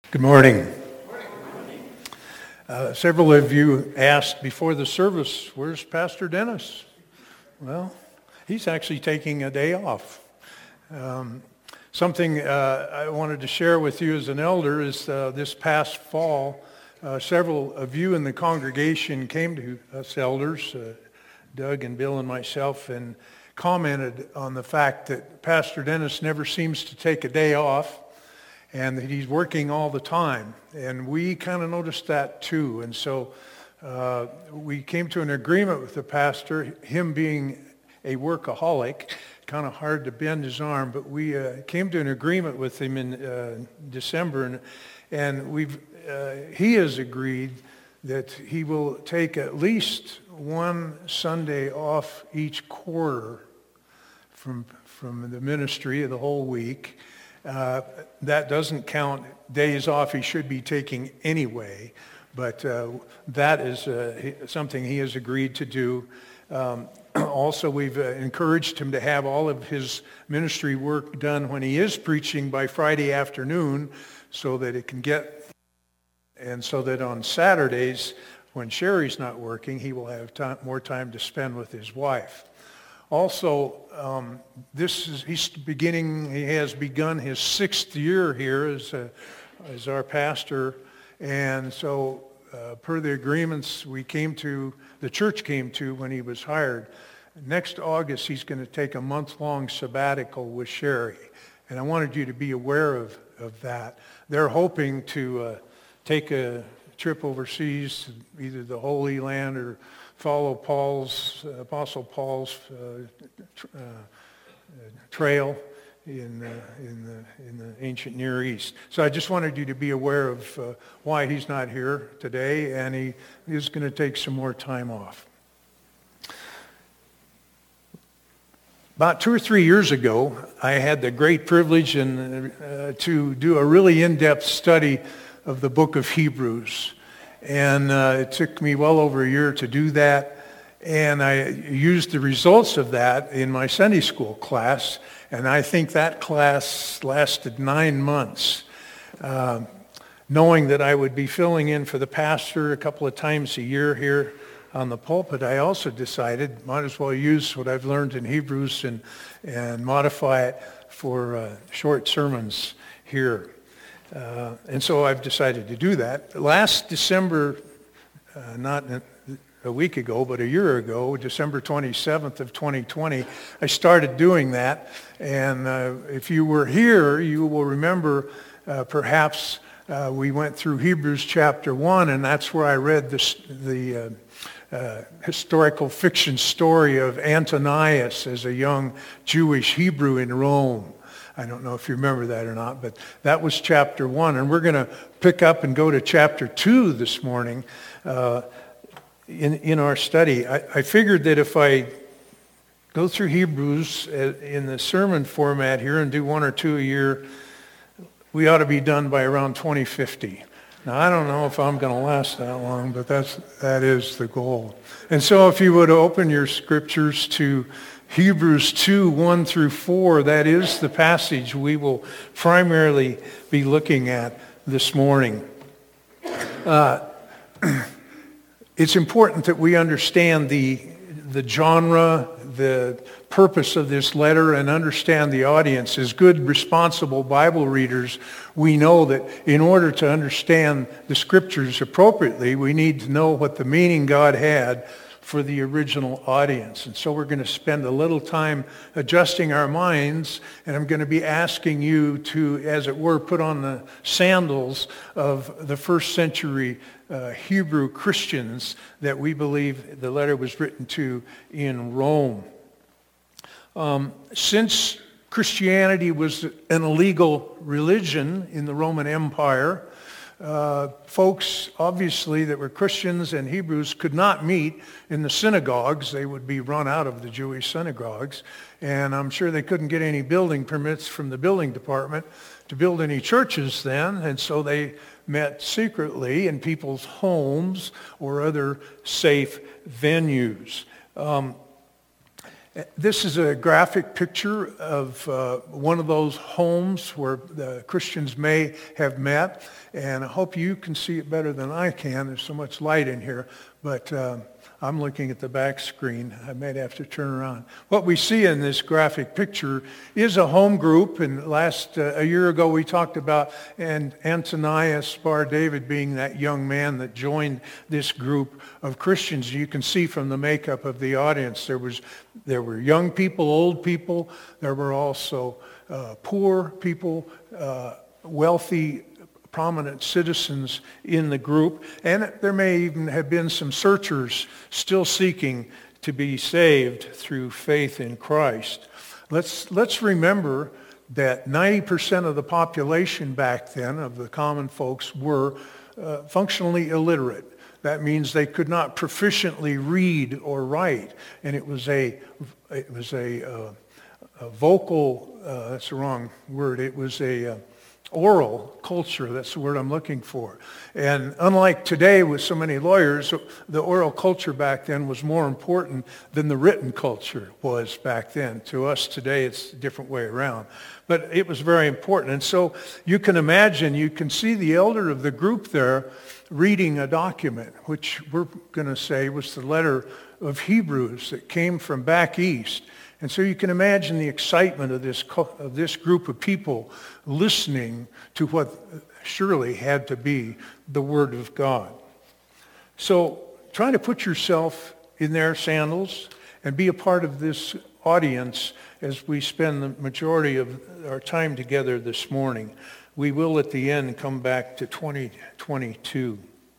Good morning. Several of you asked before the service, where's Pastor Dennis? Well, he's actually taking a day off. Something I wanted to share with you as an elder is this past fall, several of you in the congregation came to us elders, Doug and Bill and myself, and commented on the fact that Pastor Dennis never seems to take a day off, and that he's working all the time. And we kind of noticed that too. And so we came to an agreement with the pastor, him being a workaholic, kind of hard to bend his arm, but we came to an agreement with him in December, and he has agreed that he will take at least one Sunday off each quarter from the ministry of the whole week. That doesn't count days off he should be taking anyway, but that is something he has agreed to do. Also, we've encouraged him to have all of his ministry work done when he is preaching by Friday afternoon so that it can get, and so that on Saturdays when Sherry's not working, he will have more time to spend with his wife. Also, he has begun his 6th year here as our pastor, and so per the agreements the church came to when he was hired, next August he's going to take a month-long sabbatical with Sherry, and I wanted you to be aware of that. They're hoping to take a trip overseas, either the Holy Land or follow Apostle Paul's trail in the ancient Near East. So I just wanted you to be aware of why he's not here today, and he is going to take some more time off. About 2 or 3 years ago, I had the great privilege to do a really in-depth study of the book of Hebrews. And it took me well over a year to do that. And I used the results of that in my Sunday school class. And I think that class lasted 9 months. Knowing that I would be filling in for the pastor a couple of times a year here on the pulpit, I also decided might as well use what I've learned in Hebrews and modify it for short sermons here. And so I've decided to do that. Last December, not a week ago, but a year ago, December 27th of 2020, I started doing that. And if you were here, you will remember perhaps we went through Hebrews chapter 1, and that's where I read the historical fiction story of Antonius as a young Jewish Hebrew in Rome. I don't know if you remember that or not, but that was chapter 1. And we're going to pick up and go to chapter 2 this morning in our study. I figured that if I go through Hebrews in the sermon format here and do 1 or 2 a year, we ought to be done by around 2050. Now, I don't know if I'm going to last that long, but that is the goal. And so if you would open your scriptures to Hebrews 2, 1 through 4, that is the passage we will primarily be looking at this morning. It's important that we understand the genre, the purpose of this letter, and understand the audience. As good, responsible Bible readers, we know that in order to understand the scriptures appropriately, we need to know what the meaning God had for the original audience. And so we're going to spend a little time adjusting our minds, and I'm going to be asking you to, as it were, put on the sandals of the first century Hebrew Christians that we believe the letter was written to in Rome. Since Christianity was an illegal religion in the Roman Empire, folks, obviously, that were Christians and Hebrews could not meet in the synagogues. They would be run out of the Jewish synagogues. And I'm sure they couldn't get any building permits from the building department to build any churches then. And so they met secretly in people's homes or other safe venues. This is a graphic picture of one of those homes where the Christians may have met, and I hope you can see it better than I can. There's so much light in here, but I'm looking at the back screen. I might have to turn around. What we see in this graphic picture is a home group, and a year ago we talked about Antonius Bar David being that young man that joined this group of Christians. You can see from the makeup of the audience there were young people, old people. There were also poor people, wealthy, prominent citizens in the group. And there may even have been some searchers still seeking to be saved through faith in Christ. Let's remember that 90% of the population back then, of the common folks, were functionally illiterate. That means they could not proficiently read or write, and it was a vocal. That's the wrong word. It was a oral culture. That's the word I'm looking for. And unlike today with so many lawyers, the oral culture back then was more important than the written culture was back then. To us today, it's a different way around. But it was very important. And so you can imagine, you can see the elder of the group there reading a document, which we're going to say was the letter of Hebrews that came from back east. And so you can imagine the excitement of this group of people listening to what surely had to be the Word of God. So try to put yourself in their sandals and be a part of this audience as we spend the majority of our time together this morning. We will at the end come back to 2022.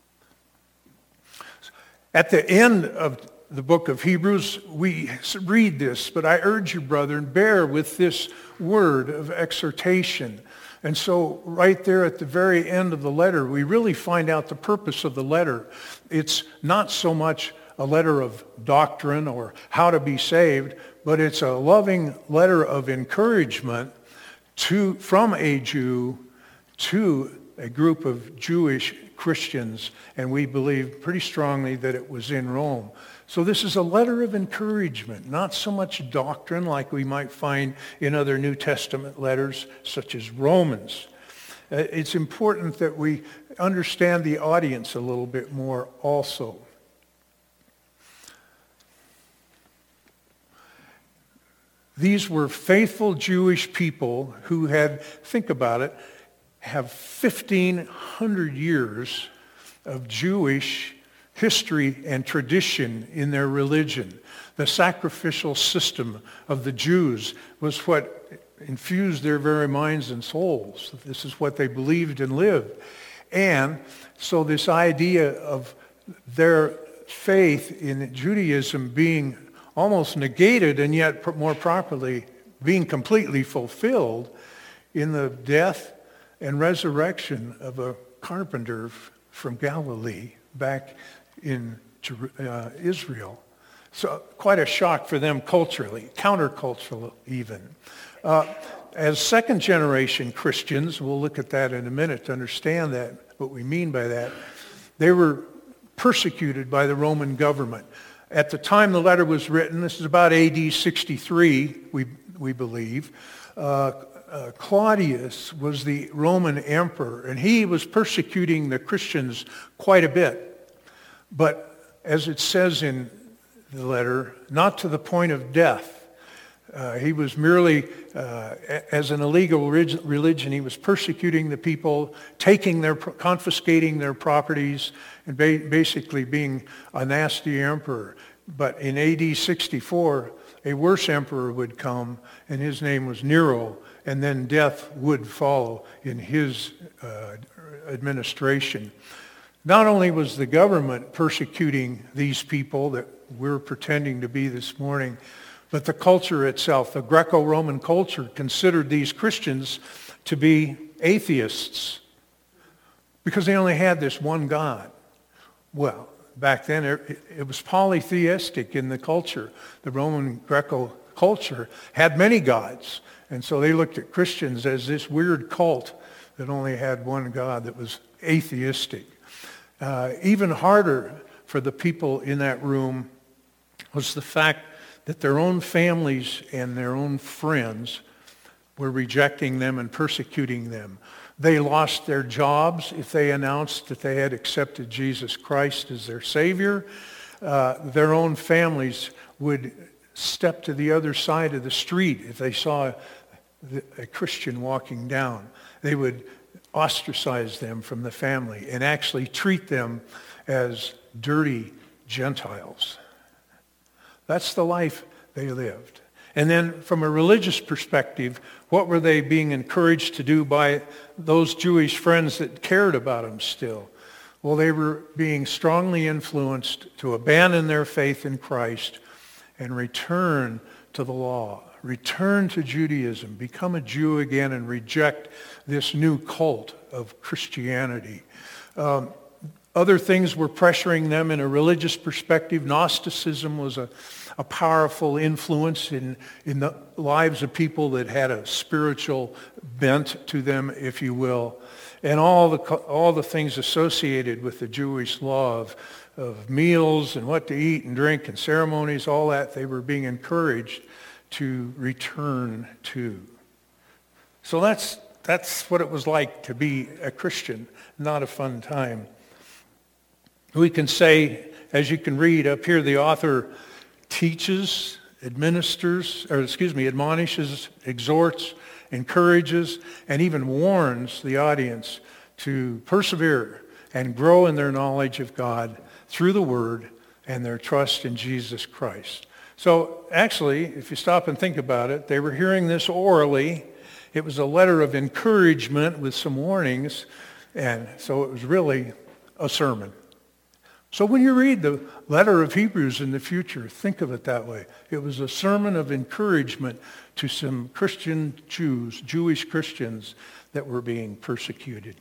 At the end of the book of Hebrews, we read this, but I urge you, brethren, bear with this word of exhortation. And so right there at the very end of the letter, we really find out the purpose of the letter. It's not so much a letter of doctrine or how to be saved, but it's a loving letter of encouragement from a Jew to a group of Jewish Christians, and we believe pretty strongly that it was in Rome. So this is a letter of encouragement, not so much doctrine like we might find in other New Testament letters, such as Romans. It's important that we understand the audience a little bit more also. These were faithful Jewish people who had, think about it, have 1,500 years of Jewish history and tradition in their religion. The sacrificial system of the Jews was what infused their very minds and souls. This is what they believed and lived. And so this idea of their faith in Judaism being almost negated and yet more properly being completely fulfilled in the death and resurrection of a carpenter from Galilee back in Israel. So quite a shock for them culturally, countercultural even. As second generation Christians, we'll look at that in a minute to understand that, what we mean by that, they were persecuted by the Roman government. At the time the letter was written, this is about AD 63, we believe, Claudius was the Roman emperor, and he was persecuting the Christians quite a bit. But as it says in the letter, not to the point of death. He was merely, as an illegal religion, he was persecuting the people, confiscating their properties, and basically being a nasty emperor. But in AD 64, a worse emperor would come, and his name was Nero, and then death would follow in his administration. Not only was the government persecuting these people that we're pretending to be this morning, but the culture itself, the Greco-Roman culture, considered these Christians to be atheists because they only had this one God. Well, back then it was polytheistic in the culture. The Roman Greco culture had many gods, and so they looked at Christians as this weird cult that only had one God that was atheistic. Even harder for the people in that room was the fact that their own families and their own friends were rejecting them and persecuting them. They lost their jobs if they announced that they had accepted Jesus Christ as their Savior. Their own families would step to the other side of the street if they saw a Christian walking down. They would ostracize them from the family and actually treat them as dirty Gentiles. That's the life they lived. And then from a religious perspective, what were they being encouraged to do by those Jewish friends that cared about them still? Well, they were being strongly influenced to abandon their faith in Christ and return to the law, return to Judaism, become a Jew again and reject this new cult of Christianity. Other things were pressuring them in a religious perspective. Gnosticism was a powerful influence in the lives of people that had a spiritual bent to them, if you will. And all the things associated with the Jewish law of meals and what to eat and drink and ceremonies, all that, they were being encouraged to return to. So that's what it was like to be a Christian. Not a fun time. We can say, as you can read up here, the author teaches, admonishes, exhorts, encourages, and even warns the audience to persevere and grow in their knowledge of God through the Word and their trust in Jesus Christ. So actually, if you stop and think about it, they were hearing this orally. It was a letter of encouragement with some warnings, and so it was really a sermon. So when you read the letter of Hebrews in the future, think of it that way. It was a sermon of encouragement to some Christian Jews, Jewish Christians that were being persecuted.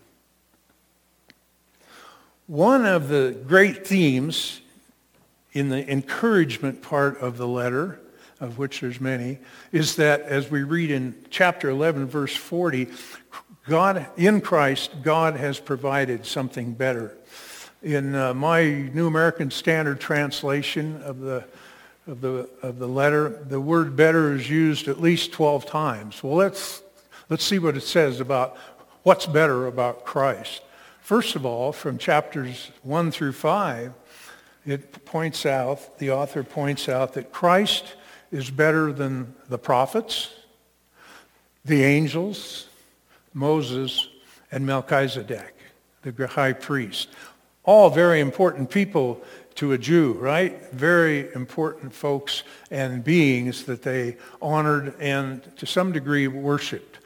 One of the great themes in the encouragement part of the letter, of which there's many, is that as we read in chapter 11, verse 40, in Christ, God has provided something better. In my New American Standard Translation of the letter, the word better is used at least 12 times. Well, let's see what it says about what's better about Christ. First of all, from chapters 1 through 5, the author points out that Christ is better than the prophets, the angels, Moses, and Melchizedek, the high priest. All very important people to a Jew, right? Very important folks and beings that they honored and to some degree worshiped.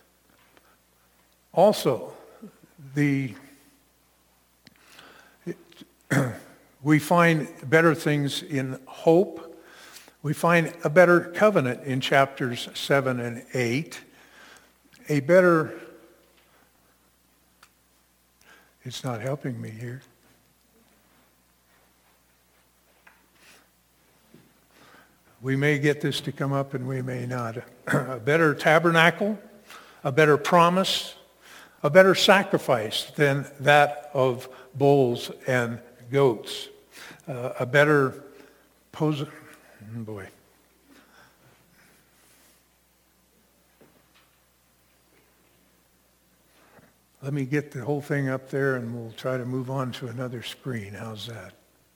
Also, we find better things in hope. We find a better covenant in chapters 7 and 8. It's not helping me here. We may get this to come up and we may not. A better tabernacle, a better promise, a better sacrifice than that of bulls and goats. A better boy. Let me get the whole thing up there and we'll try to move on to another screen. How's that?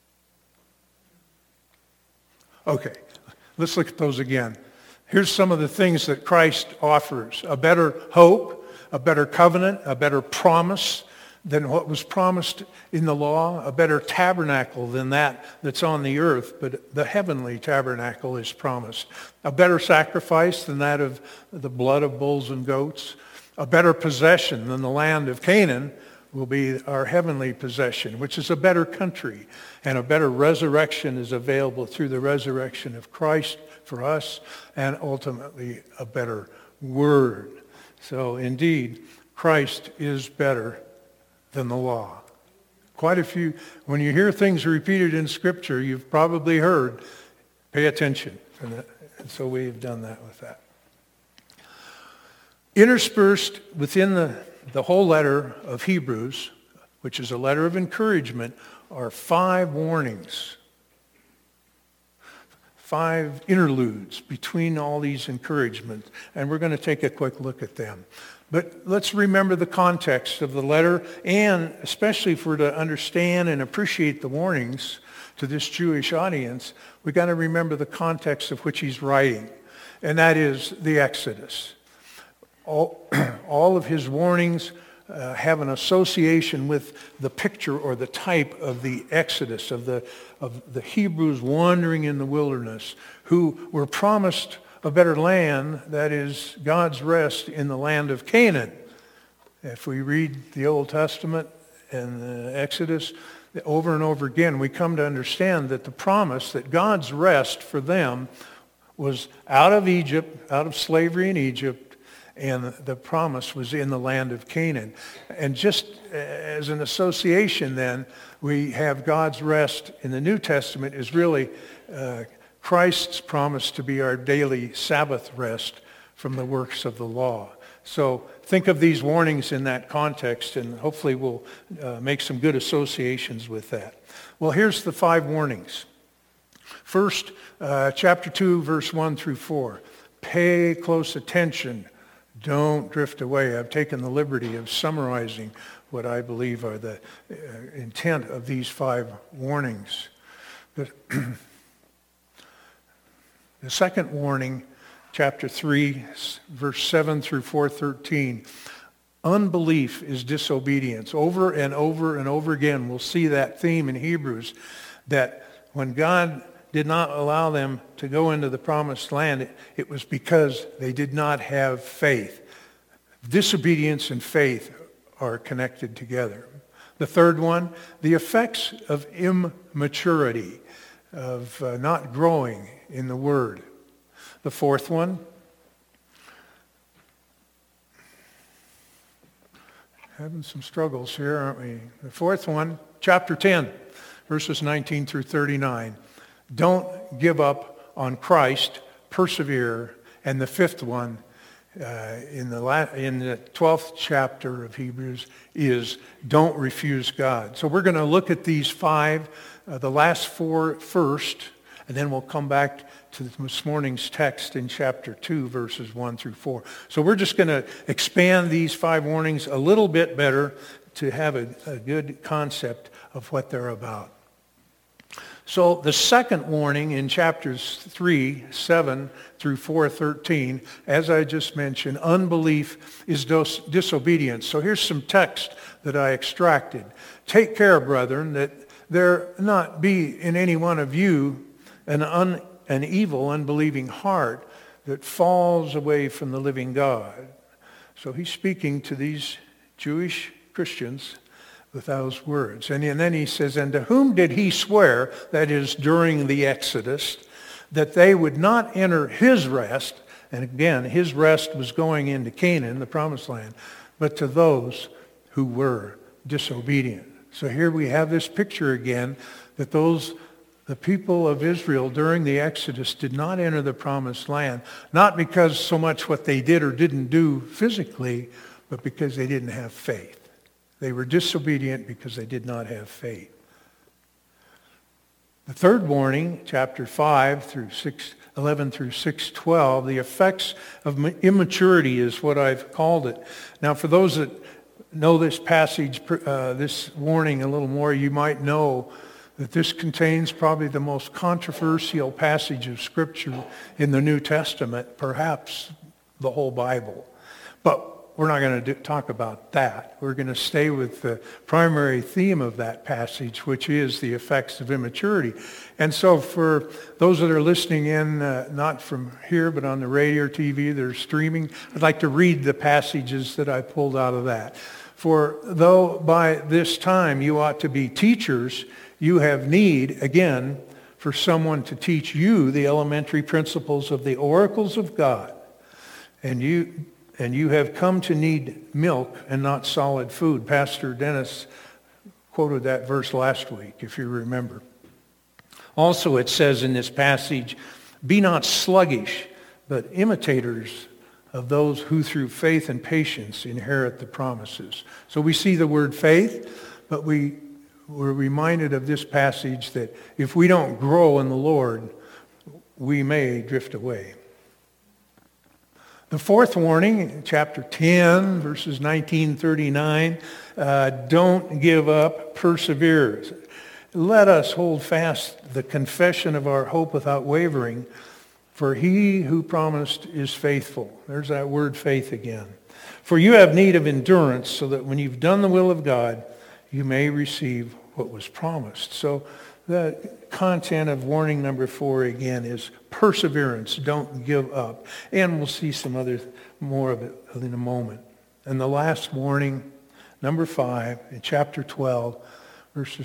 Okay, let's look at those again. Here's some of the things that Christ offers. A better hope, a better covenant, a better promise than what was promised in the law, a better tabernacle than that's on the earth, but the heavenly tabernacle is promised. A better sacrifice than that of the blood of bulls and goats. A better possession than the land of Canaan will be our heavenly possession, which is a better country. And a better resurrection is available through the resurrection of Christ for us, and ultimately a better word. So indeed, Christ is better than the law. Quite a few, when you hear things repeated in Scripture, you've probably heard, pay attention. And so we've done that with that. Interspersed within the whole letter of Hebrews, which is a letter of encouragement, are 5 warnings. 5 interludes between all these encouragements, and we're going to take a quick look at them. But let's remember the context of the letter, and especially if we're to understand and appreciate the warnings to this Jewish audience, we've got to remember the context of which he's writing, and that is the Exodus. All of his warnings have an association with the picture or the type of the Exodus, of the Hebrews wandering in the wilderness, who were promised a better land, that is God's rest in the land of Canaan. If we read the Old Testament and the Exodus over and over again, we come to understand that the promise that God's rest for them was out of Egypt, out of slavery in Egypt, and the promise was in the land of Canaan. And just as an association then, we have God's rest in the New Testament is really Christ's promise to be our daily Sabbath rest from the works of the law. So think of these warnings in that context, and hopefully we'll make some good associations with that. Well, here's the 5 warnings. First, chapter 2, verse 1 through 4. Pay close attention. Don't drift away. I've taken the liberty of summarizing what I believe are the intent of these 5 warnings. The second warning, chapter 3, verse 7 through 4:13. Unbelief is disobedience. Over and over and over again, we'll see that theme in Hebrews, that when God did not allow them to go into the promised land, it was because they did not have faith. Disobedience and faith are connected together. The third one, the effects of immaturity, of not growing in the Word. The fourth one, having some struggles here, aren't we? The fourth one, chapter 10, verses 19 through 39. Don't give up on Christ, persevere. And the fifth one, in the 12th chapter of Hebrews, is don't refuse God. So we're going to look at these 5, the last 4 first, and then we'll come back to this morning's text in chapter 2, verses 1 through 4. So we're just going to expand these 5 warnings a little bit better to have a good concept of what they're about. So the second warning in chapters 3, 7 through 4:13, as I just mentioned, unbelief is disobedience. So here's some text that I extracted. Take care, brethren, that there not be in any one of you an evil, unbelieving heart that falls away from the living God. So he's speaking to these Jewish Christians with those words. And then he says, and to whom did he swear, that is during the Exodus, that they would not enter his rest? And again, his rest was going into Canaan, the promised land, but to those who were disobedient. So here we have this picture again, that the people of Israel during the Exodus did not enter the promised land, not because so much what they did or didn't do physically, but because they didn't have faith. They were disobedient because they did not have faith. The third warning, chapter 5 through 11 through 6:12, the effects of immaturity is what I've called it. Now, for those that know this passage, this warning a little more, you might know that this contains probably the most controversial passage of Scripture in the New Testament, perhaps the whole Bible. But we're not going to talk about that. We're going to stay with the primary theme of that passage, which is the effects of immaturity. And so for those that are listening in, not from here, but on the radio or TV, they're streaming, I'd like to read the passages that I pulled out of that. For though by this time you ought to be teachers, you have need, again, for someone to teach you the elementary principles of the oracles of God. And you have come to need milk and not solid food. Pastor Dennis quoted that verse last week, if you remember. Also, it says in this passage, be not sluggish, but imitators of those who through faith and patience inherit the promises. So we see the word faith, but we're reminded of this passage that if we don't grow in the Lord, we may drift away. The fourth warning, chapter 10, verses 19-39, don't give up, persevere. Let us hold fast the confession of our hope without wavering, for he who promised is faithful. There's that word faith again. For you have need of endurance, so that when you've done the will of God, you may receive what was promised. So the content of warning number 4 again is perseverance. Don't give up. And we'll see some more of it in a moment. And the last warning, number 5, in chapter 12, verses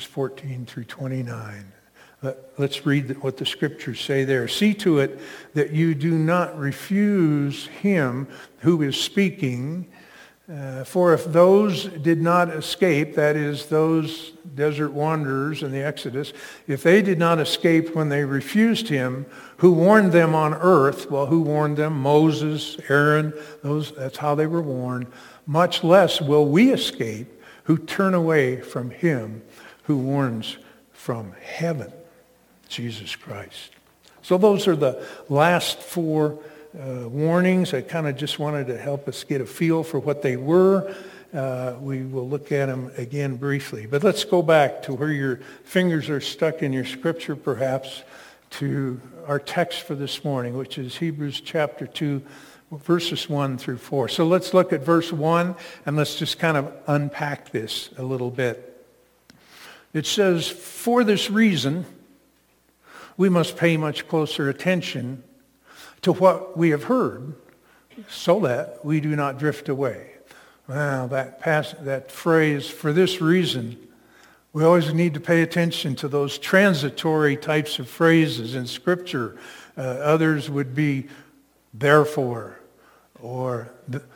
14-29. Let's read what the scriptures say there. See to it that you do not refuse him who is speaking. For if those did not escape, that is, those desert wanderers in the Exodus, if they did not escape when they refused him, who warned them on earth, well, who warned them? Moses, Aaron, that's how they were warned. Much less will we escape who turn away from him who warns from heaven, Jesus Christ. So those are the last 4 warnings. I kind of just wanted to help us get a feel for what they were. We will look at them again briefly. But let's go back to where your fingers are stuck in your scripture, perhaps, to our text for this morning, which is Hebrews chapter 2, verses 1-4. So let's look at verse 1, and let's just kind of unpack this a little bit. It says, for this reason, we must pay much closer attention to what we have heard, so that we do not drift away. Wow, that phrase, for this reason, we always need to pay attention to those transitory types of phrases in Scripture. Others would be therefore, or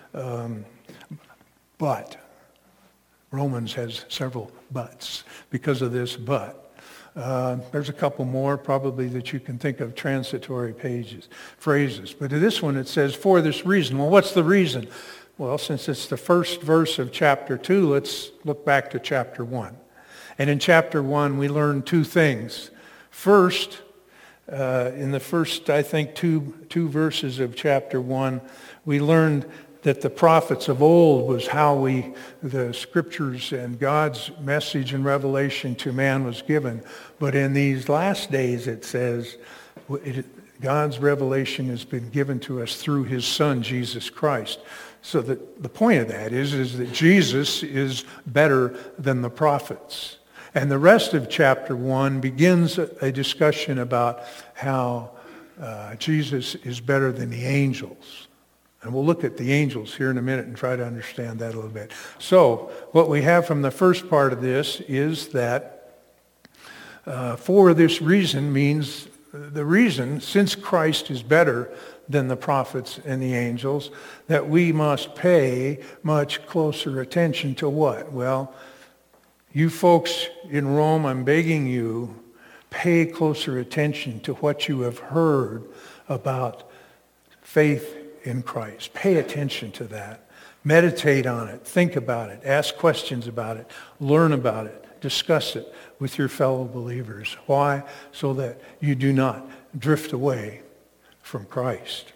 but. Romans has several buts because of this but. There's a couple more probably that you can think of, transitory phrases. But in this one it says, for this reason. Well, what's the reason? Well, since it's the first verse of chapter 2, let's look back to chapter 1. And in chapter 1, we learn 2 things. First, in the first, I think, two verses of chapter 1, we learned that the prophets of old was how the scriptures and God's message and revelation to man was given. But in these last days, it says, God's revelation has been given to us through his Son, Jesus Christ. So the point of that is that Jesus is better than the prophets. And the rest of chapter 1 begins a discussion about how Jesus is better than the angels. And we'll look at the angels here in a minute and try to understand that a little bit. So what we have from the first part of this is that for this reason means the reason, since Christ is better than the prophets and the angels, that we must pay much closer attention to what? Well, you folks in Rome, I'm begging you, pay closer attention to what you have heard about faith in Christ. Pay attention to that. Meditate on it. Think about it. Ask questions about it. Learn about it. Discuss it with your fellow believers. Why? So that you do not drift away from Christ.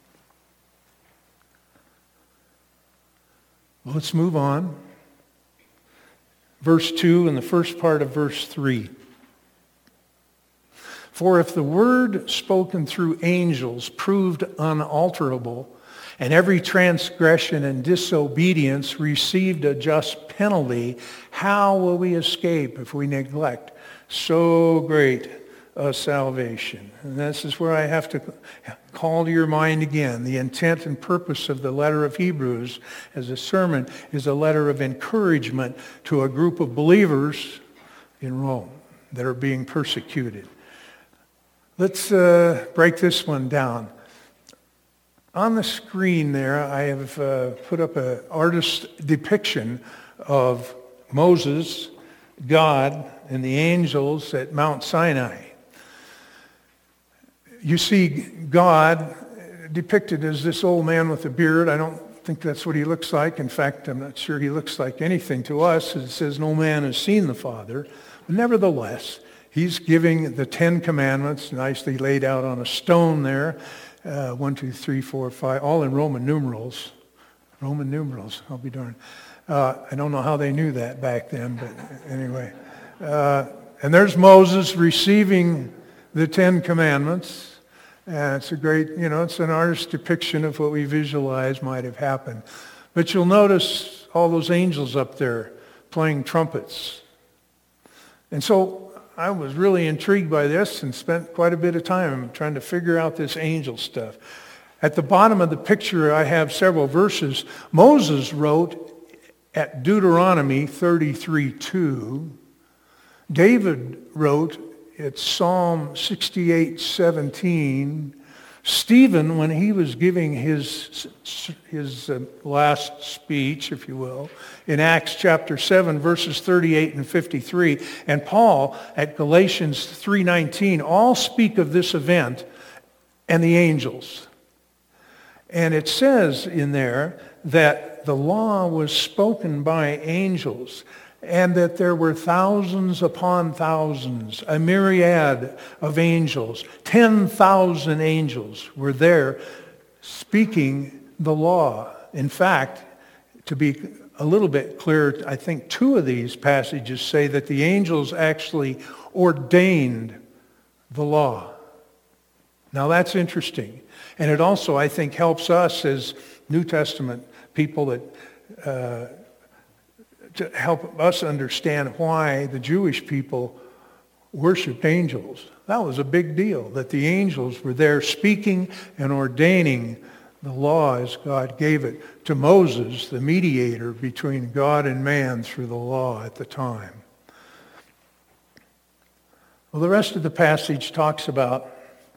Well, let's move on. Verse 2 and the first part of verse 3. For if the word spoken through angels proved unalterable, and every transgression and disobedience received a just penalty, how will we escape if we neglect so great a salvation? And this is where I have to call to your mind again. The intent and purpose of the letter of Hebrews as a sermon is a letter of encouragement to a group of believers in Rome that are being persecuted. Let's break this one down. On the screen there, I have put up an artist's depiction of Moses, God, and the angels at Mount Sinai. You see God depicted as this old man with a beard. I don't think that's what he looks like. In fact, I'm not sure he looks like anything to us. It says no man has seen the Father. But nevertheless, He's giving the 10 Commandments, nicely laid out on a stone there. 1, 2, 3, 4, 5, all in Roman numerals. Roman numerals, I'll be darned. I don't know how they knew that back then, but anyway. And there's Moses receiving the 10 Commandments. And it's a great, it's an artist's depiction of what we visualize might have happened. But you'll notice all those angels up there playing trumpets. And so I was really intrigued by this and spent quite a bit of time trying to figure out this angel stuff. At the bottom of the picture, I have several verses. Moses wrote at Deuteronomy 33:2. David wrote at Psalm 68:17. Stephen, when he was giving his last speech, if you will, in Acts chapter 7, verses 38 and 53, and Paul at Galatians 3:19, all speak of this event and the angels. And it says in there that the law was spoken by angels, and that there were thousands upon thousands, a myriad of angels. 10,000 angels were there speaking the law. In fact, to be a little bit clear, I think 2 of these passages say that the angels actually ordained the law. Now that's interesting. And it also, I think, helps us as New Testament people that to help us understand why the Jewish people worshiped angels. That was a big deal, that the angels were there speaking and ordaining the law as God gave it to Moses, the mediator between God and man through the law at the time. Well, the rest of the passage talks about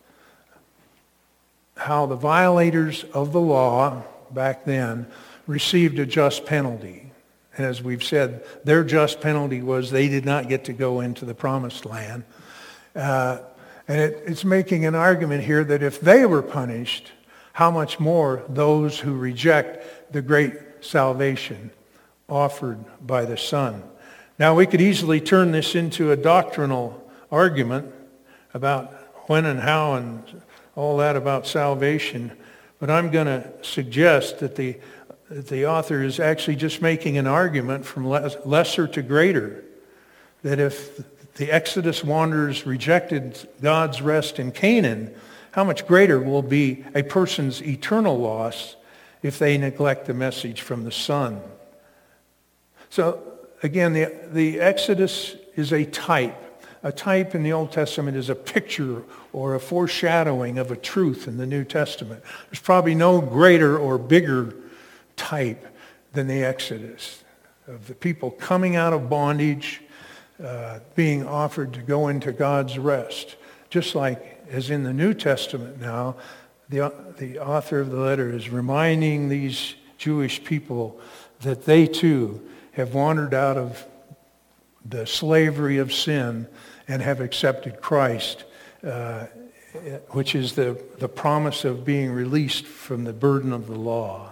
how the violators of the law back then received a just penalty. And as we've said, their just penalty was they did not get to go into the promised land. And it's making an argument here that if they were punished, how much more those who reject the great salvation offered by the Son. Now, we could easily turn this into a doctrinal argument about when and how and all that about salvation, but I'm going to suggest that the author is actually just making an argument from lesser to greater, that if the Exodus wanderers rejected God's rest in Canaan, how much greater will be a person's eternal loss if they neglect the message from the Son. So again, the Exodus is a type. A type in the Old Testament is a picture or a foreshadowing of a truth in the New Testament. There's probably no greater or bigger type than the Exodus, of the people coming out of bondage, being offered to go into God's rest. Just like as in the New Testament now, the author of the letter is reminding these Jewish people that they too have wandered out of the slavery of sin and have accepted Christ, which is the promise of being released from the burden of the law.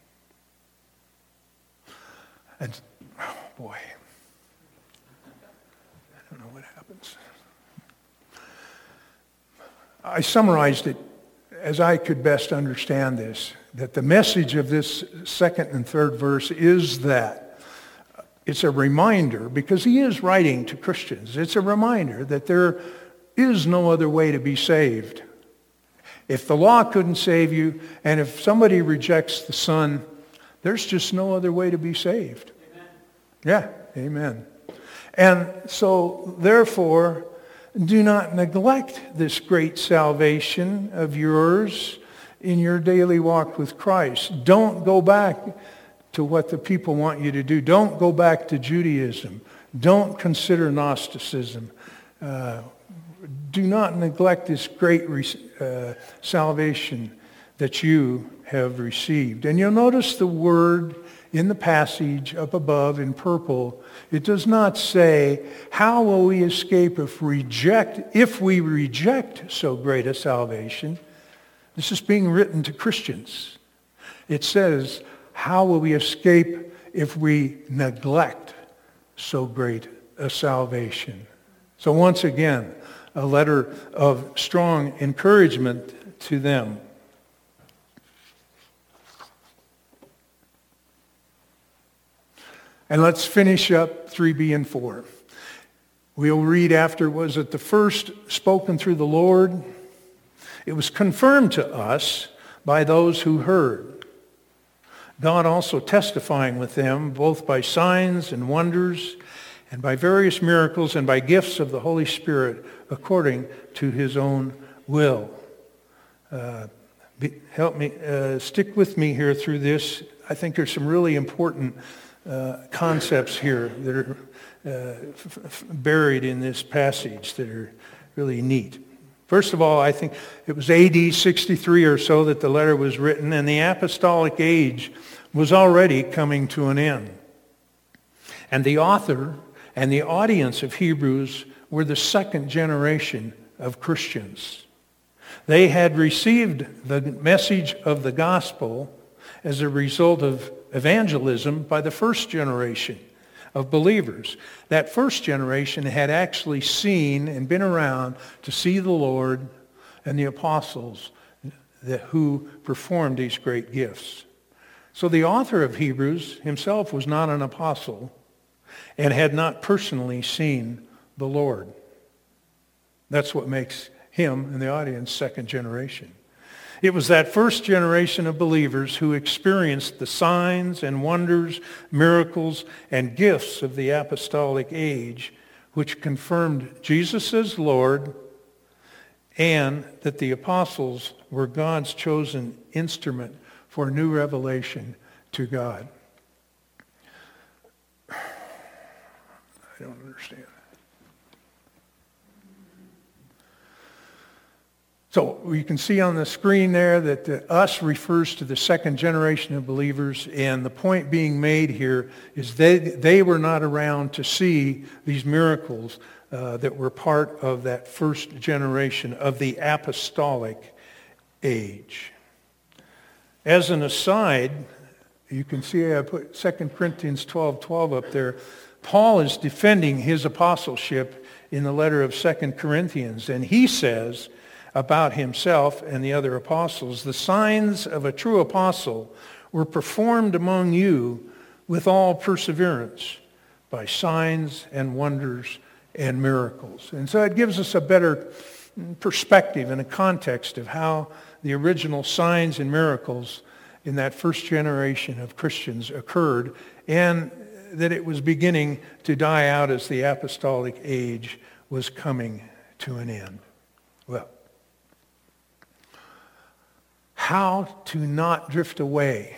And, oh boy, I don't know what happens. I summarized it as I could best understand this, that the message of this second and third verse is that it's a reminder, because he is writing to Christians, it's a reminder that there is no other way to be saved. If the law couldn't save you, and if somebody rejects the Son, there's just no other way to be saved. Amen. Yeah, amen. And so, therefore, do not neglect this great salvation of yours in your daily walk with Christ. Don't go back to what the people want you to do. Don't go back to Judaism. Don't consider Gnosticism. Do not neglect this great salvation that you have received. And you'll notice the word in the passage up above in purple. It does not say, how will we escape if we reject so great a salvation? This is being written to Christians. It says, how will we escape if we neglect so great a salvation? So once again, a letter of strong encouragement to them. And let's finish up 3b and 4. We'll read after, was it the first spoken through the Lord? It was confirmed to us by those who heard. God also testifying with them, both by signs and wonders, and by various miracles, and by gifts of the Holy Spirit, according to his own will. Help me, stick with me here through this. I think there's some really important concepts here that are buried in this passage that are really neat. First of all, I think it was AD 63 or so that the letter was written, and the apostolic age was already coming to an end. And the author and the audience of Hebrews were the second generation of Christians. They had received the message of the gospel as a result of evangelism by the first generation of believers. That first generation had actually seen and been around to see the Lord and the apostles who performed these great gifts. So the author of Hebrews himself was not an apostle and had not personally seen the Lord. That's what makes him and the audience second generation. It was that first generation of believers who experienced the signs and wonders, miracles, and gifts of the apostolic age, which confirmed Jesus as Lord, and that the apostles were God's chosen instrument for new revelation to God. I don't understand. So you can see on the screen there that the us refers to the second generation of believers, and the point being made here is they were not around to see these miracles that were part of that first generation of the apostolic age. As an aside, you can see I put 2 Corinthians 12:12 up there. Paul is defending his apostleship in the letter of 2 Corinthians, and he says about himself and the other apostles, the signs of a true apostle were performed among you with all perseverance by signs and wonders and miracles. And so it gives us a better perspective and a context of how the original signs and miracles in that first generation of Christians occurred, and that it was beginning to die out as the apostolic age was coming to an end. Well, how to not drift away.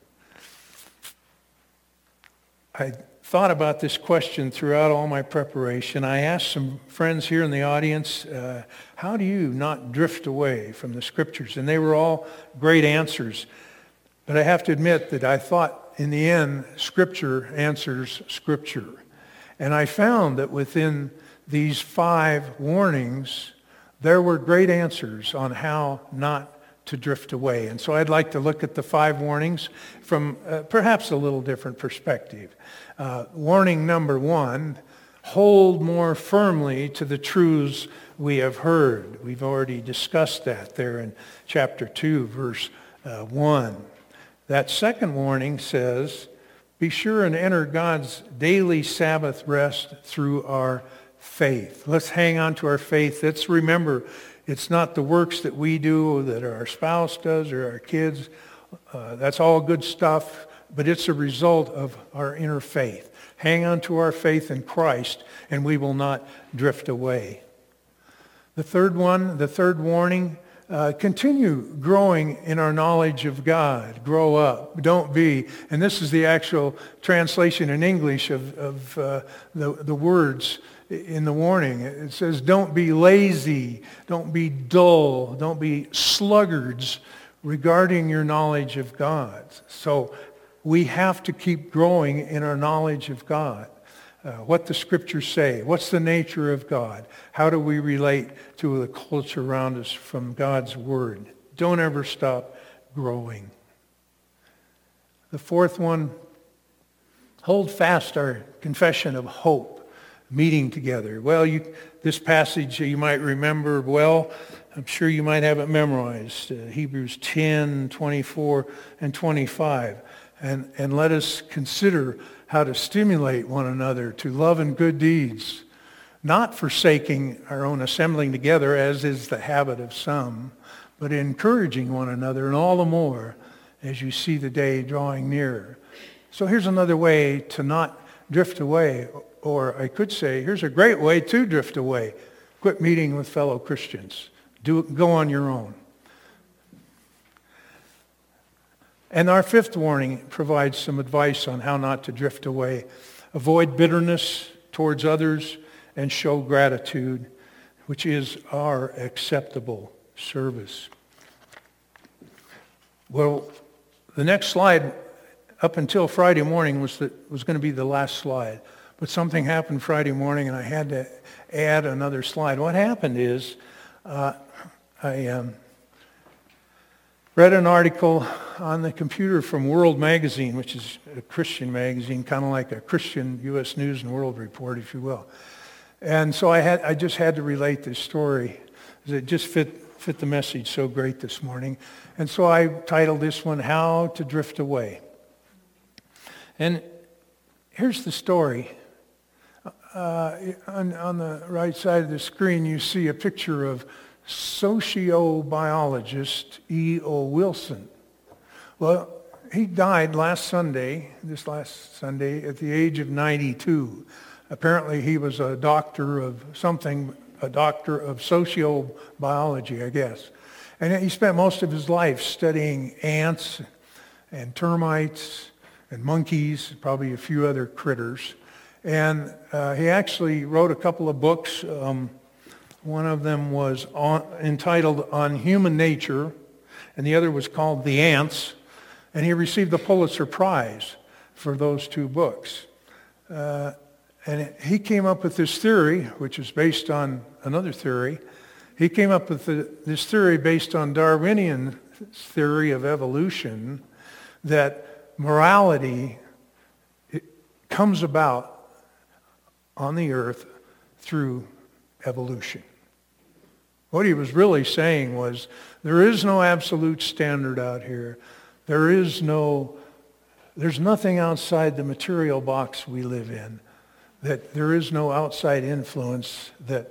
I thought about this question throughout all my preparation. I asked some friends here in the audience, how do you not drift away from the Scriptures? And they were all great answers. But I have to admit that I thought in the end, Scripture answers Scripture. And I found that within these 5 warnings, there were great answers on how not to drift away. And so I'd like to look at the 5 warnings from perhaps a little different perspective. Warning number 1, hold more firmly to the truths we have heard. We've already discussed that there in chapter 2, verse 1. That second warning says, be sure and enter God's daily Sabbath rest through our faith. Let's hang on to our faith. Let's remember it's not the works that we do, that our spouse does, or our kids. That's all good stuff, but it's a result of our inner faith. Hang on to our faith in Christ, and we will not drift away. The third warning, continue growing in our knowledge of God. Grow up. Don't be. And this is the actual translation in English of the words in the warning. It says, don't be lazy, don't be dull, don't be sluggards regarding your knowledge of God. So we have to keep growing in our knowledge of God. What the Scriptures say, what's the nature of God, how do we relate to the culture around us from God's Word. Don't ever stop growing. The fourth one, hold fast our confession of hope. meeting together. Well, this passage you might remember well. I'm sure you might have it memorized. Hebrews 10, 24, and 25. And let us consider how to stimulate one another to love and good deeds, not forsaking our own assembling together, as is the habit of some, but encouraging one another, and all the more as you see the day drawing nearer. So here's another way to not drift away, or I could say, here's a great way to drift away. Quit meeting with fellow Christians. Go on your own. And our fifth warning provides some advice on how not to drift away. Avoid bitterness towards others and show gratitude, which is our acceptable service. Well, the next slide up until Friday morning was going to be the last slide. But something happened Friday morning and I had to add another slide. What happened is I read an article on the computer from World Magazine, which is a Christian magazine, kind of like a Christian U.S. News and World Report, if you will. And so I just had to relate this story because it just fit the message so great this morning. And so I titled this one, How to Drift Away. And here's the story. On the right side of the screen, you see a picture of sociobiologist E.O. Wilson. Well, he died this last Sunday, at the age of 92. Apparently he was a doctor of something, a doctor of sociobiology, I guess. And he spent most of his life studying ants and termites and monkeys, probably a few other critters. And he actually wrote a couple of books. One of them was entitled On Human Nature, and the other was called The Ants. And he received the Pulitzer Prize for those two books. And he came up with this theory, which is based on another theory. He came up with this theory based on Darwinian theory of evolution, that morality comes about on the earth through evolution. What he was really saying was, there is no absolute standard out here. There's nothing outside the material box we live in. That there is no outside influence that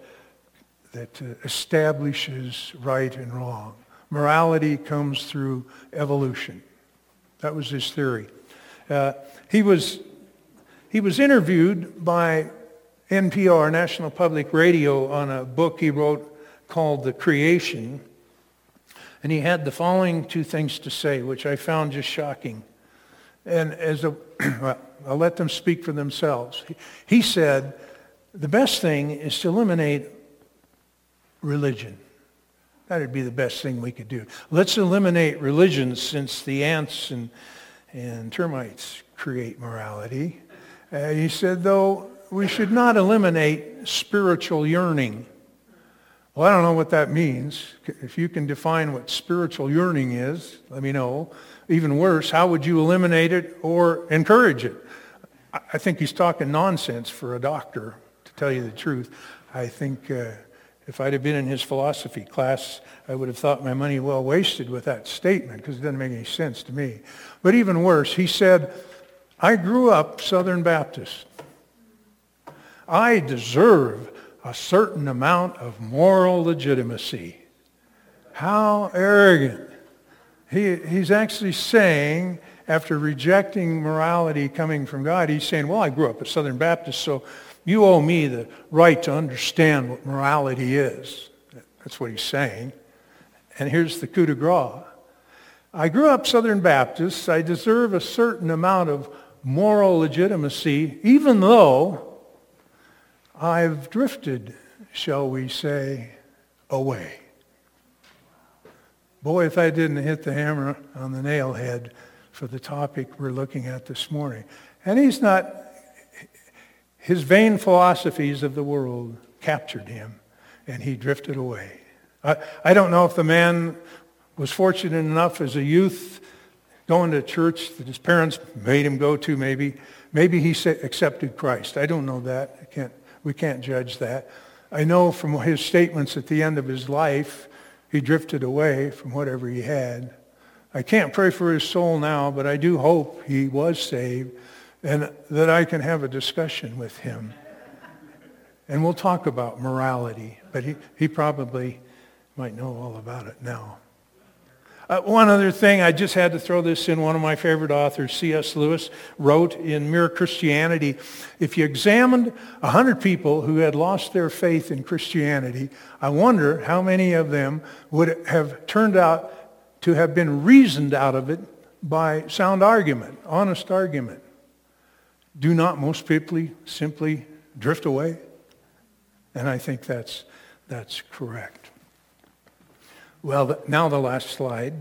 establishes right and wrong. Morality comes through evolution. That was his theory. He was interviewed by NPR, National Public Radio, on a book he wrote called The Creation. And he had the following two things to say, which I found just shocking. And well, I'll let them speak for themselves. He said, the best thing is to eliminate religion. That would be the best thing we could do. Let's eliminate religion, since the ants and termites create morality. He said, though, we should not eliminate spiritual yearning. Well, I don't know what that means. If you can define what spiritual yearning is, let me know. Even worse, how would you eliminate it or encourage it? I think he's talking nonsense for a doctor, to tell you the truth. I think if I'd have been in his philosophy class, I would have thought my money well wasted with that statement, because it doesn't make any sense to me. But even worse, he said, I grew up Southern Baptist. I deserve a certain amount of moral legitimacy. How arrogant. He's actually saying, after rejecting morality coming from God, he's saying, well, I grew up a Southern Baptist, so you owe me the right to understand what morality is. That's what he's saying. And here's the coup de grace. I grew up Southern Baptist. I deserve a certain amount of moral legitimacy, even though I've drifted, shall we say, away. Boy, if I didn't hit the hammer on the nail head for the topic we're looking at this morning. And his vain philosophies of the world captured him, and he drifted away. I don't know if the man was fortunate enough as a youth going to church that his parents made him go to, maybe. Maybe he accepted Christ. I don't know that. I can't. We can't judge that. I know from his statements at the end of his life, he drifted away from whatever he had. I can't pray for his soul now, but I do hope he was saved and that I can have a discussion with him. And we'll talk about morality, but he probably might know all about it now. One other thing, I just had to throw this in. One of my favorite authors, C.S. Lewis, wrote in Mere Christianity, if you examined 100 people who had lost their faith in Christianity, I wonder how many of them would have turned out to have been reasoned out of it by sound argument, honest argument. Do not most people simply drift away? And I think that's correct. Well, now the last slide.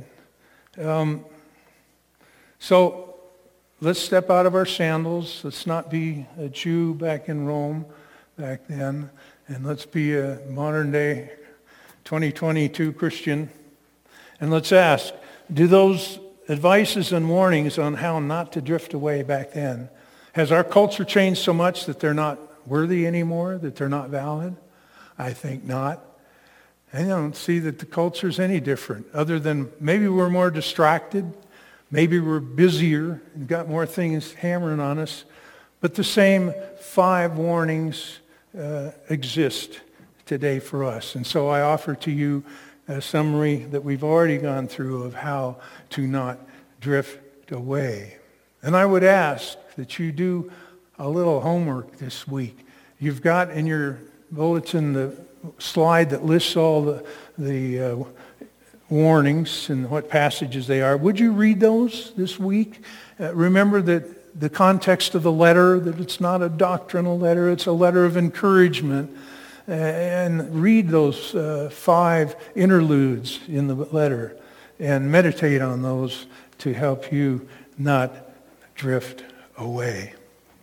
So let's step out of our sandals. Let's not be a Jew back in Rome back then. And let's be a modern day 2022 Christian. And let's ask, do those advices and warnings on how not to drift away back then, has our culture changed so much that they're not worthy anymore, that they're not valid? I think not. I don't see that the culture's any different, other than maybe we're more distracted, maybe we're busier and got more things hammering on us, but the same 5 warnings exist today for us. And so I offer to you a summary that we've already gone through of how to not drift away. And I would ask that you do a little homework this week. You've got in your bulletin the slide that lists all the warnings and what passages they are. Would you read those this week? Remember that the context of the letter, that it's not a doctrinal letter, it's a letter of encouragement. And read those 5 interludes in the letter and meditate on those to help you not drift away.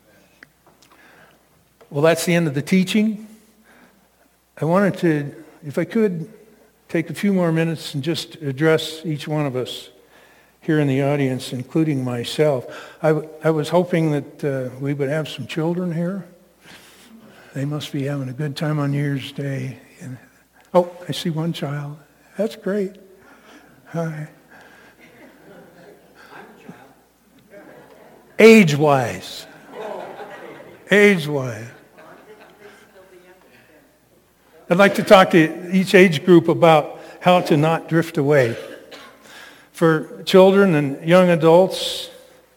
Well, that's the end of the teaching. I wanted to, if I could, take a few more minutes and just address each one of us here in the audience, including myself. I was hoping that we would have some children here. They must be having a good time on New Year's Day. Oh, I see one child. That's great. Hi. Age-wise. Age-wise. I'd like to talk to each age group about how to not drift away. For children and young adults,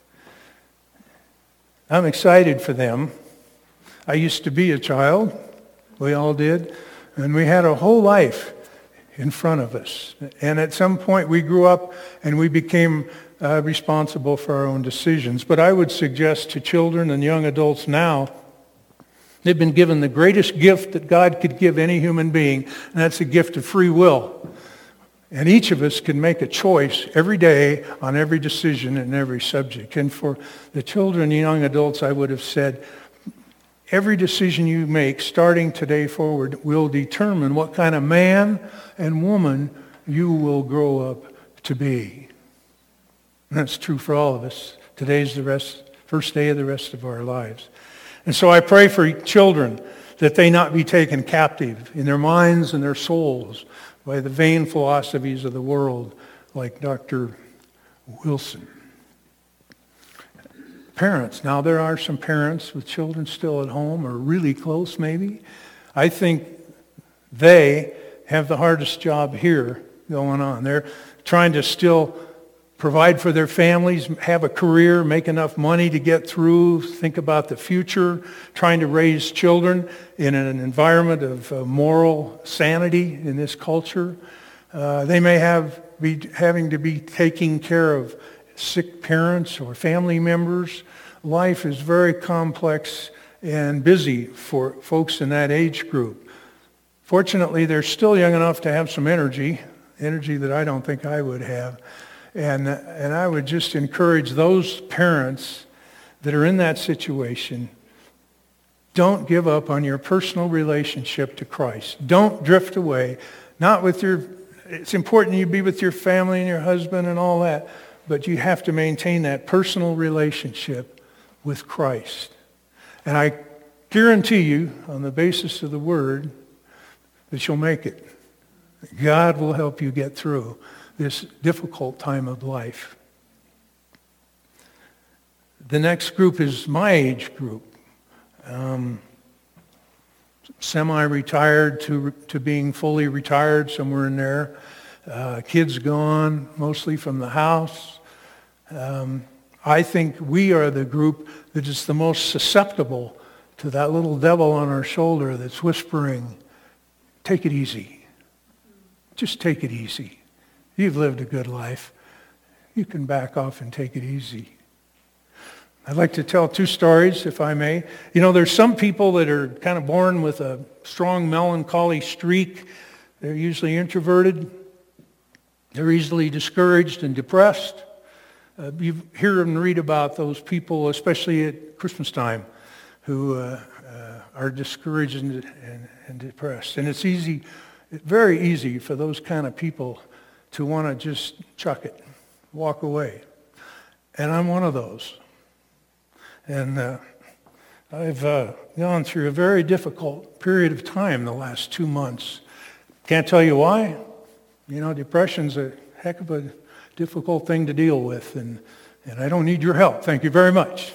I'm excited for them. I used to be a child. We all did. And we had a whole life in front of us. And at some point we grew up and we became responsible for our own decisions. But I would suggest to children and young adults now, they've been given the greatest gift that God could give any human being, and that's the gift of free will. And each of us can make a choice every day on every decision and every subject. And for the children and young adults, I would have said, every decision you make starting today forward will determine what kind of man and woman you will grow up to be. And that's true for all of us. Today's the first day of the rest of our lives. And so I pray for children that they not be taken captive in their minds and their souls by the vain philosophies of the world like Dr. Wilson. Parents. Now there are some parents with children still at home or really close maybe. I think they have the hardest job here going on. They're trying to still provide for their families, have a career, make enough money to get through, think about the future, trying to raise children in an environment of moral sanity in this culture. They may be having to be taking care of sick parents or family members. Life is very complex and busy for folks in that age group. Fortunately, they're still young enough to have some energy that I don't think I would have. And I would just encourage those parents that are in that situation, don't give up on your personal relationship to Christ. Don't drift away. It's important you be with your family and your husband and all that, but you have to maintain that personal relationship with Christ. And I guarantee you, on the basis of the Word, that you'll make it. God will help you get through this difficult time of life. The next group is my age group. Semi-retired to being fully retired, somewhere in there. Kids gone, mostly from the house. I think we are the group that is the most susceptible to that little devil on our shoulder that's whispering, take it easy. Just take it easy. You've lived a good life. You can back off and take it easy. I'd like to tell 2 stories, if I may. You know, there's some people that are kind of born with a strong melancholy streak. They're usually introverted. They're easily discouraged and depressed. You hear and read about those people, especially at Christmas time, who are discouraged and depressed. And it's very easy for those kind of people to want to just chuck it, walk away. And I'm one of those. And I've gone through a very difficult period of time the last 2 months. Can't tell you why. You know, depression's a heck of a difficult thing to deal with, and I don't need your help. Thank you very much.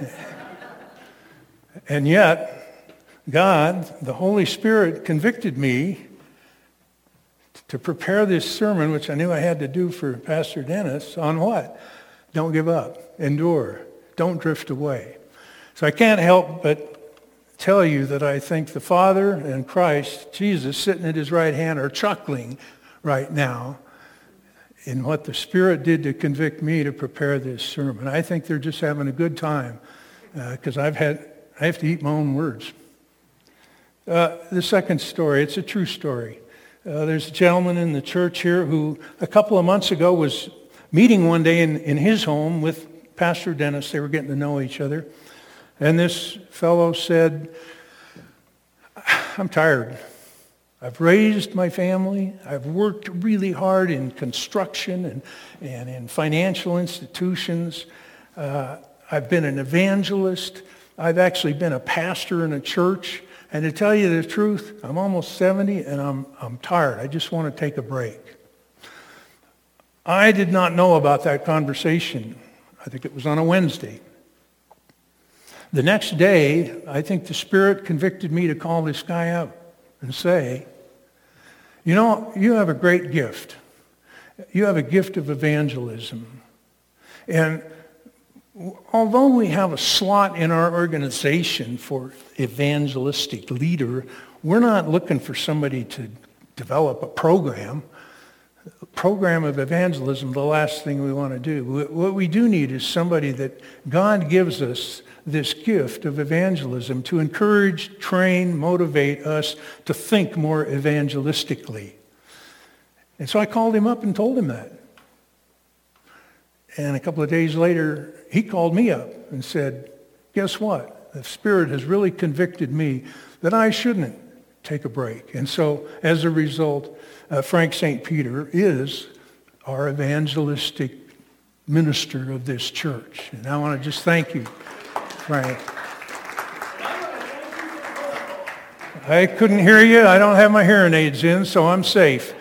And yet, God, the Holy Spirit, convicted me to prepare this sermon, which I knew I had to do for Pastor Dennis, on what? Don't give up. Endure. Don't drift away. So I can't help but tell you that I think the Father and Christ, Jesus, sitting at his right hand, are chuckling right now in what the Spirit did to convict me to prepare this sermon. I think they're just having a good time because I have to eat my own words. The second story, it's a true story. There's a gentleman in the church here who a couple of months ago was meeting one day in his home with Pastor Dennis. They were getting to know each other. And this fellow said, I'm tired. I've raised my family. I've worked really hard in construction and in financial institutions. I've been an evangelist. I've actually been a pastor in a church. And to tell you the truth, I'm almost 70 and I'm tired. I just want to take a break. I did not know about that conversation. I think it was on a Wednesday. The next day, I think the Spirit convicted me to call this guy up and say, you know, you have a great gift. You have a gift of evangelism. And although we have a slot in our organization for evangelistic leader, we're not looking for somebody to develop a program of evangelism, the last thing we want to do. What we do need is somebody that God gives us this gift of evangelism to encourage, train, motivate us to think more evangelistically. And so I called him up and told him that. And a couple of days later, he called me up and said, guess what? The Spirit has really convicted me that I shouldn't take a break. And so as a result, Frank St. Peter is our evangelistic minister of this church. And I want to just thank you, Frank. I couldn't hear you. I don't have my hearing aids in, so I'm safe.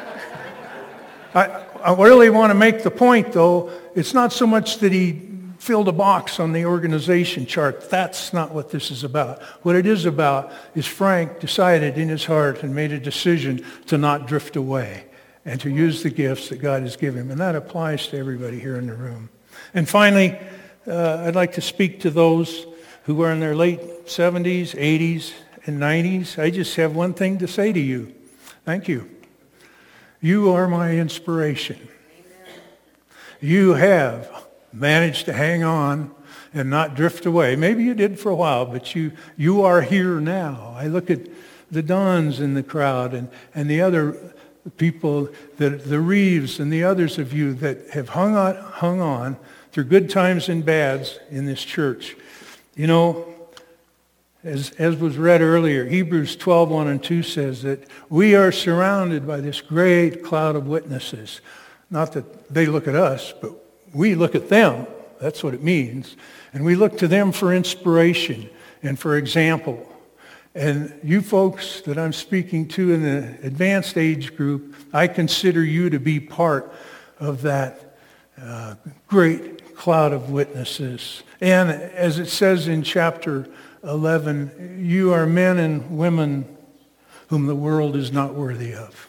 I really want to make the point, though, it's not so much that he filled a box on the organization chart. That's not what this is about. What it is about is Frank decided in his heart and made a decision to not drift away and to use the gifts that God has given him. And that applies to everybody here in the room. And finally, I'd like to speak to those who are in their late 70s, 80s, and 90s. I just have one thing to say to you. Thank you. You are my inspiration. Amen. You have managed to hang on and not drift away. Maybe you did for a while, but you are here now. I look at the Dons in the crowd and the other people, the Reeves and the others of you that have hung on through good times and bads in this church. You know, as was read earlier, Hebrews 12:1 and 2 says that we are surrounded by this great cloud of witnesses. Not that they look at us, but we look at them. That's what it means. And we look to them for inspiration. and for example. And you folks that I'm speaking to in the advanced age group, I consider you to be part of that great cloud of witnesses. And as it says in chapter 11, you are men and women whom the world is not worthy of.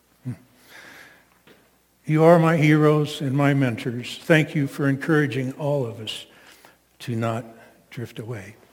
You are my heroes and my mentors. Thank you for encouraging all of us to not drift away.